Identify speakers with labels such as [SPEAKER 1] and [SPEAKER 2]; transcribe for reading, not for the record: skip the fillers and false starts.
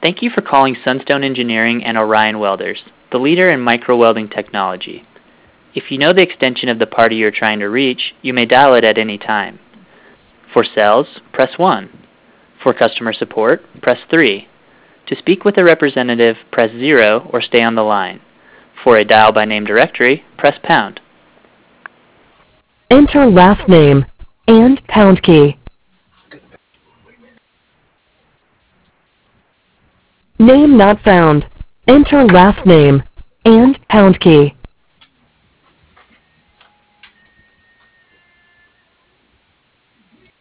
[SPEAKER 1] Thank you for calling Sunstone Engineering and Orion Welders, the leader in micro-welding technology. If you know the extension of the party you're trying to reach, you may dial it at any time. For sales, press 1. For customer support, press 3. To speak with a representative, press 0 or stay on the line. For a dial by name directory, press pound.
[SPEAKER 2] Enter last name and pound key. Name not found. Enter last name and pound key.